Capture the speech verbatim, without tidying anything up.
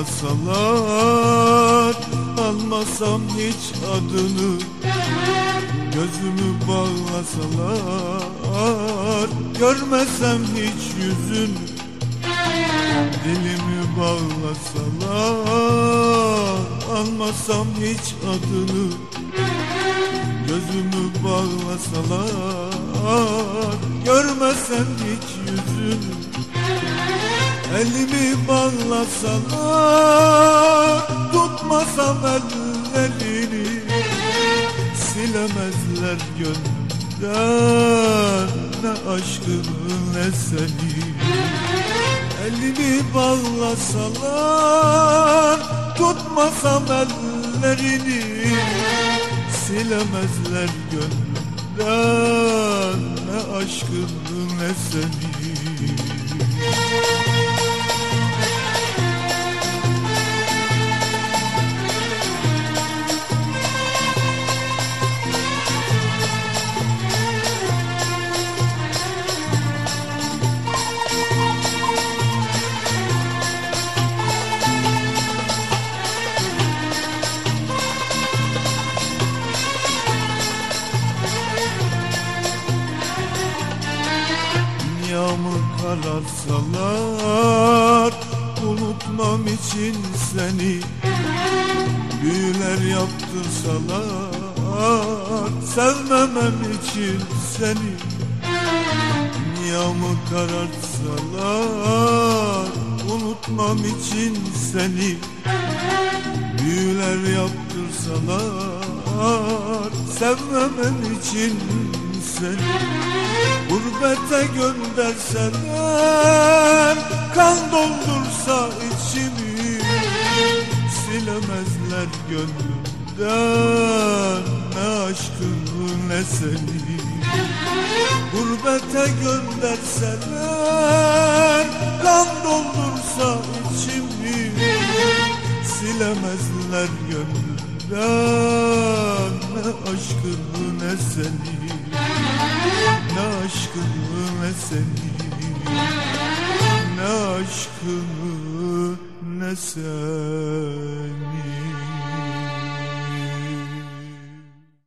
bağlasalar, almasam hiç adını. Gözümü bağlasalar, görmesem hiç yüzünü. Dilimi bağlasalar, almasam hiç adını. Gözümü bağlasalar, görmesem hiç yüzünü. Elimi bağlasalar, tutmasam ellerini. Silemezler gönlümden ne aşkını ne seni. Elimi bağlasalar, tutmasam ellerini. Silemezler gönlümden ne aşkını ne seni. Dünyamı kararsalar, unutmam için seni. Büyüler yaptırsalar, sevmemem için seni. Dünyamı karartsalar, unutmam için seni. Büyüler yaptırsalar, sevmemem için seni. Gurbete gönderseler, kan doldursa içimi. Silemezler gönlümden ne aşkını ne seni. Gurbete gönderseler, kan doldursa içimi. Silemezler gönlümden ne aşkını ne seni. Ne aşkını ne seni, ne aşkını ne seni.